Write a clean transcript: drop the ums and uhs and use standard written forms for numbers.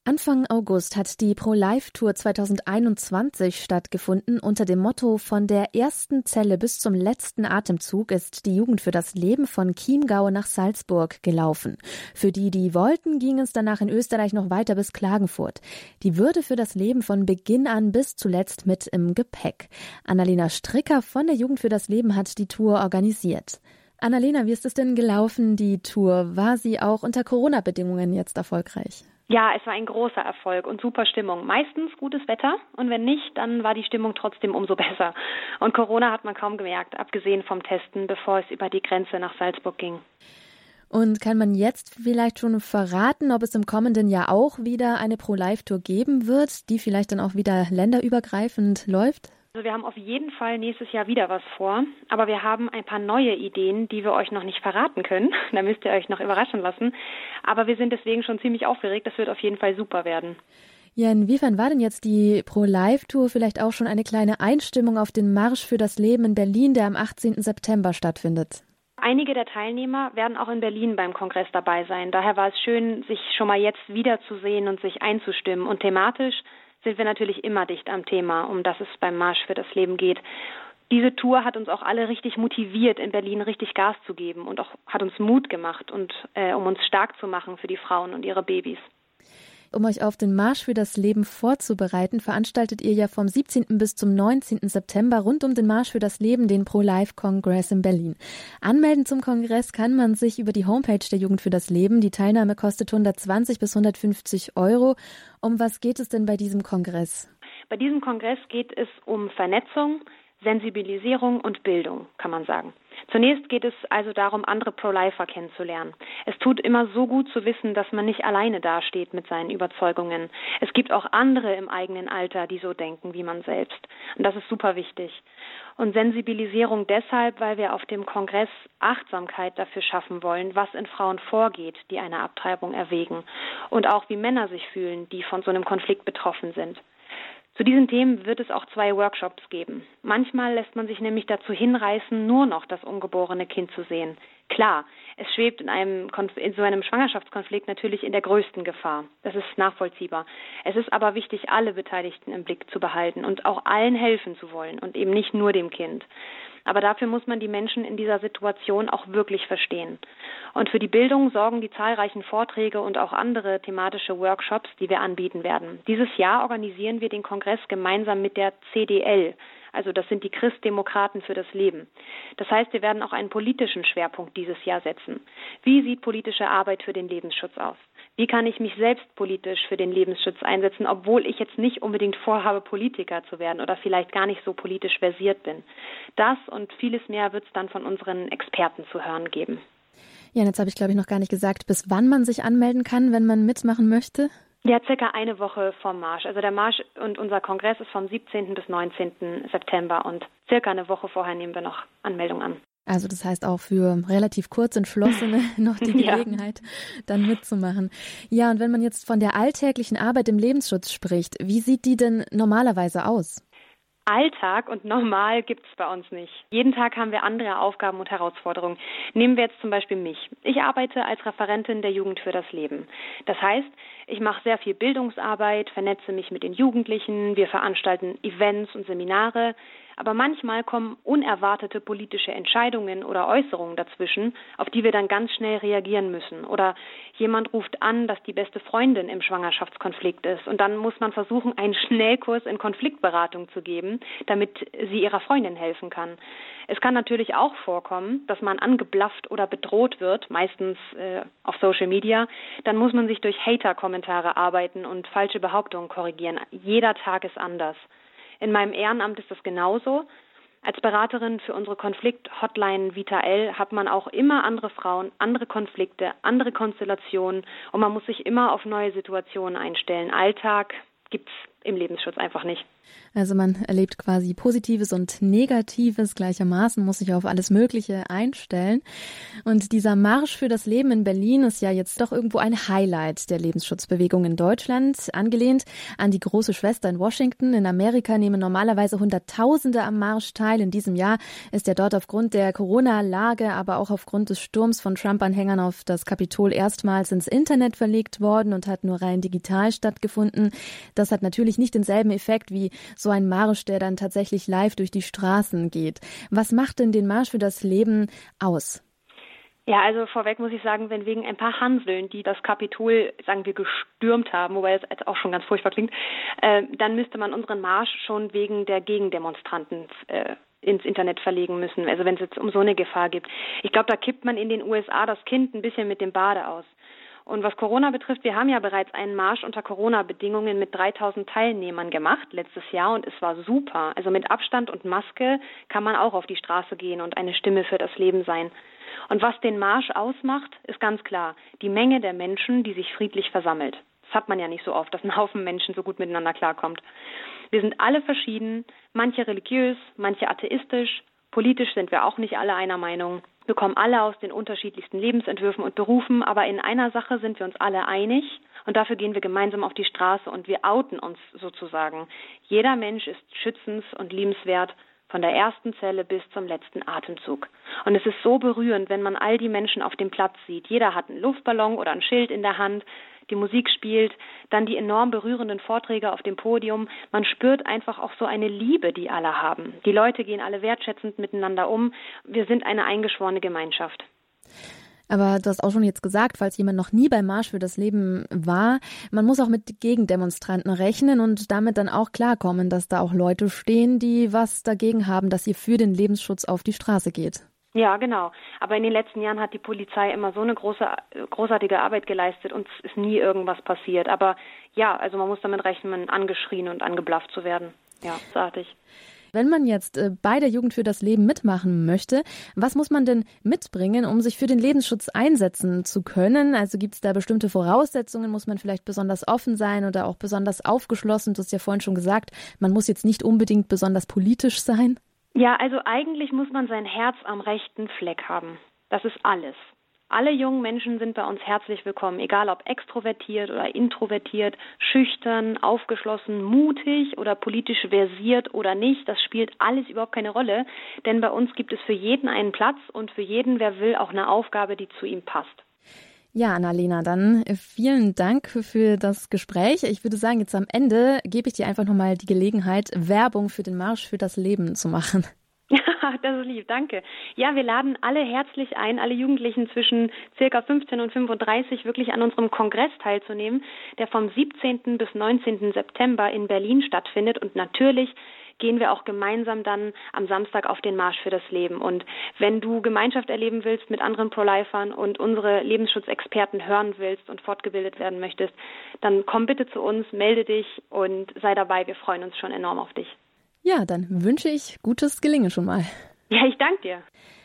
Anfang August hat die Pro-Life-Tour 2021 stattgefunden. Unter dem Motto „Von der ersten Zelle bis zum letzten Atemzug" ist die Jugend für das Leben von Chiemgau nach Salzburg gelaufen. Für die, die wollten, ging es danach in Österreich noch weiter bis Klagenfurt. Die Würde für das Leben von Beginn an bis zuletzt mit im Gepäck. Annalena Stricker von der Jugend für das Leben hat die Tour organisiert. Annalena, wie ist es denn gelaufen, die Tour? War sie auch unter Corona-Bedingungen jetzt erfolgreich? Ja, es war ein großer Erfolg und super Stimmung. Meistens gutes Wetter und wenn nicht, dann war die Stimmung trotzdem umso besser. Und Corona hat man kaum gemerkt, abgesehen vom Testen, bevor es über die Grenze nach Salzburg ging. Und kann man jetzt vielleicht schon verraten, ob es im kommenden Jahr auch wieder eine Pro-Life-Tour geben wird, die vielleicht dann auch wieder länderübergreifend läuft? Also wir haben auf jeden Fall nächstes Jahr wieder was vor, aber wir haben ein paar neue Ideen, die wir euch noch nicht verraten können. Da müsst ihr euch noch überraschen lassen. Aber wir sind deswegen schon ziemlich aufgeregt. Das wird auf jeden Fall super werden. Ja, inwiefern war denn jetzt die Pro-Life-Tour vielleicht auch schon eine kleine Einstimmung auf den Marsch für das Leben in Berlin, der am 18. September stattfindet? Einige der Teilnehmer werden auch in Berlin beim Kongress dabei sein. Daher war es schön, sich schon mal jetzt wiederzusehen und sich einzustimmen. Und thematisch sind wir natürlich immer dicht am Thema, um das es beim Marsch für das Leben geht. Diese Tour hat uns auch alle richtig motiviert, in Berlin richtig Gas zu geben und auch hat uns Mut gemacht und um uns stark zu machen für die Frauen und ihre Babys. Um euch auf den Marsch für das Leben vorzubereiten, veranstaltet ihr ja vom 17. bis zum 19. September rund um den Marsch für das Leben den Pro-Life-Kongress in Berlin. Anmelden zum Kongress kann man sich über die Homepage der Jugend für das Leben. Die Teilnahme kostet 120 bis 150 Euro. Um was geht es denn bei diesem Kongress? Bei diesem Kongress geht es um Vernetzung, Sensibilisierung und Bildung, kann man sagen. Zunächst geht es also darum, andere Pro-Lifer kennenzulernen. Es tut immer so gut zu wissen, dass man nicht alleine dasteht mit seinen Überzeugungen. Es gibt auch andere im eigenen Alter, die so denken wie man selbst. Und das ist super wichtig. Und Sensibilisierung deshalb, weil wir auf dem Kongress Achtsamkeit dafür schaffen wollen, was in Frauen vorgeht, die eine Abtreibung erwägen. Und auch wie Männer sich fühlen, die von so einem Konflikt betroffen sind. Zu diesen Themen wird es auch 2 Workshops geben. Manchmal lässt man sich nämlich dazu hinreißen, nur noch das ungeborene Kind zu sehen. Klar, es schwebt in so einem Schwangerschaftskonflikt natürlich in der größten Gefahr. Das ist nachvollziehbar. Es ist aber wichtig, alle Beteiligten im Blick zu behalten und auch allen helfen zu wollen und eben nicht nur dem Kind. Aber dafür muss man die Menschen in dieser Situation auch wirklich verstehen. Und für die Bildung sorgen die zahlreichen Vorträge und auch andere thematische Workshops, die wir anbieten werden. Dieses Jahr organisieren wir den Kongress gemeinsam mit der CDL. Also das sind die Christdemokraten für das Leben. Das heißt, wir werden auch einen politischen Schwerpunkt dieses Jahr setzen. Wie sieht politische Arbeit für den Lebensschutz aus? Wie kann ich mich selbst politisch für den Lebensschutz einsetzen, obwohl ich jetzt nicht unbedingt vorhabe, Politiker zu werden oder vielleicht gar nicht so politisch versiert bin? Das und vieles mehr wird es dann von unseren Experten zu hören geben. Ja, und jetzt habe ich, glaube ich, noch gar nicht gesagt, bis wann man sich anmelden kann, wenn man mitmachen möchte. Ja, circa eine Woche vom Marsch. Also der Marsch und unser Kongress ist vom 17. bis 19. September und circa eine Woche vorher nehmen wir noch Anmeldung an. Also das heißt auch für relativ Kurzentschlossene noch die Gelegenheit, dann mitzumachen. Ja, und wenn man jetzt von der alltäglichen Arbeit im Lebensschutz spricht, wie sieht die denn normalerweise aus? Alltag und normal gibt's bei uns nicht. Jeden Tag haben wir andere Aufgaben und Herausforderungen. Nehmen wir jetzt zum Beispiel mich. Ich arbeite als Referentin der Jugend für das Leben. Das heißt, ich mache sehr viel Bildungsarbeit, vernetze mich mit den Jugendlichen, wir veranstalten Events und Seminare. Aber manchmal kommen unerwartete politische Entscheidungen oder Äußerungen dazwischen, auf die wir dann ganz schnell reagieren müssen. Oder jemand ruft an, dass die beste Freundin im Schwangerschaftskonflikt ist. Und dann muss man versuchen, einen Schnellkurs in Konfliktberatung zu geben, damit sie ihrer Freundin helfen kann. Es kann natürlich auch vorkommen, dass man angeblafft oder bedroht wird, meistens auf Social Media. Dann muss man sich durch Hater-Kommentare arbeiten und falsche Behauptungen korrigieren. Jeder Tag ist anders. In meinem Ehrenamt ist das genauso. Als Beraterin für unsere Konflikt-Hotline Vitael hat man auch immer andere Frauen, andere Konflikte, andere Konstellationen und man muss sich immer auf neue Situationen einstellen. Alltag gibt's im Lebensschutz einfach nicht. Also man erlebt quasi Positives und Negatives gleichermaßen, muss sich auf alles Mögliche einstellen. Und dieser Marsch für das Leben in Berlin ist ja jetzt doch irgendwo ein Highlight der Lebensschutzbewegung in Deutschland. Angelehnt an die große Schwester in Washington. In Amerika nehmen normalerweise Hunderttausende am Marsch teil. In diesem Jahr ist er dort aufgrund der Corona-Lage, aber auch aufgrund des Sturms von Trump-Anhängern auf das Kapitol erstmals ins Internet verlegt worden und hat nur rein digital stattgefunden. Das hat natürlich nicht denselben Effekt wie so ein Marsch, der dann tatsächlich live durch die Straßen geht. Was macht denn den Marsch für das Leben aus? Ja, also vorweg muss ich sagen, wenn wegen ein paar Hanseln, die das Kapitol, sagen wir, gestürmt haben, wobei das jetzt auch schon ganz furchtbar klingt, dann müsste man unseren Marsch schon wegen der Gegendemonstranten ins Internet verlegen müssen, also wenn es jetzt um so eine Gefahr gibt. Ich glaube, da kippt man in den USA das Kind ein bisschen mit dem Bade aus. Und was Corona betrifft, wir haben ja bereits einen Marsch unter Corona-Bedingungen mit 3000 Teilnehmern gemacht letztes Jahr und es war super. Also mit Abstand und Maske kann man auch auf die Straße gehen und eine Stimme für das Leben sein. Und was den Marsch ausmacht, ist ganz klar, die Menge der Menschen, die sich friedlich versammelt. Das hat man ja nicht so oft, dass ein Haufen Menschen so gut miteinander klarkommt. Wir sind alle verschieden, manche religiös, manche atheistisch, politisch sind wir auch nicht alle einer Meinung. Wir kommen alle aus den unterschiedlichsten Lebensentwürfen und Berufen, aber in einer Sache sind wir uns alle einig und dafür gehen wir gemeinsam auf die Straße und wir outen uns sozusagen. Jeder Mensch ist schützens- und liebenswert, von der ersten Zelle bis zum letzten Atemzug. Und es ist so berührend, wenn man all die Menschen auf dem Platz sieht. Jeder hat einen Luftballon oder ein Schild in der Hand, die Musik spielt, dann die enorm berührenden Vorträge auf dem Podium. Man spürt einfach auch so eine Liebe, die alle haben. Die Leute gehen alle wertschätzend miteinander um. Wir sind eine eingeschworene Gemeinschaft. Aber du hast auch schon jetzt gesagt, falls jemand noch nie beim Marsch für das Leben war, man muss auch mit Gegendemonstranten rechnen und damit dann auch klarkommen, dass da auch Leute stehen, die was dagegen haben, dass ihr für den Lebensschutz auf die Straße geht. Ja, genau. Aber in den letzten Jahren hat die Polizei immer so eine großartige Arbeit geleistet und es ist nie irgendwas passiert. Aber ja, also man muss damit rechnen, angeschrien und angeblafft zu werden. Ja, großartig. Wenn man jetzt bei der Jugend für das Leben mitmachen möchte, was muss man denn mitbringen, um sich für den Lebensschutz einsetzen zu können? Also gibt es da bestimmte Voraussetzungen? Muss man vielleicht besonders offen sein oder auch besonders aufgeschlossen? Du hast ja vorhin schon gesagt, man muss jetzt nicht unbedingt besonders politisch sein. Ja, also eigentlich muss man sein Herz am rechten Fleck haben. Das ist alles. Alle jungen Menschen sind bei uns herzlich willkommen, egal ob extrovertiert oder introvertiert, schüchtern, aufgeschlossen, mutig oder politisch versiert oder nicht. Das spielt alles überhaupt keine Rolle, denn bei uns gibt es für jeden einen Platz und für jeden, wer will, auch eine Aufgabe, die zu ihm passt. Ja, Annalena, dann vielen Dank für das Gespräch. Ich würde sagen, jetzt am Ende gebe ich dir einfach nochmal die Gelegenheit, Werbung für den Marsch für das Leben zu machen. Das ist lieb, danke. Ja, wir laden alle herzlich ein, alle Jugendlichen zwischen circa 15 und 35 wirklich an unserem Kongress teilzunehmen, der vom 17. bis 19. September in Berlin stattfindet. Und natürlich gehen wir auch gemeinsam dann am Samstag auf den Marsch für das Leben. Und wenn du Gemeinschaft erleben willst mit anderen Pro-Lifern und unsere Lebensschutzexperten hören willst und fortgebildet werden möchtest, dann komm bitte zu uns, melde dich und sei dabei. Wir freuen uns schon enorm auf dich. Ja, dann wünsche ich gutes Gelingen schon mal. Ja, ich danke dir.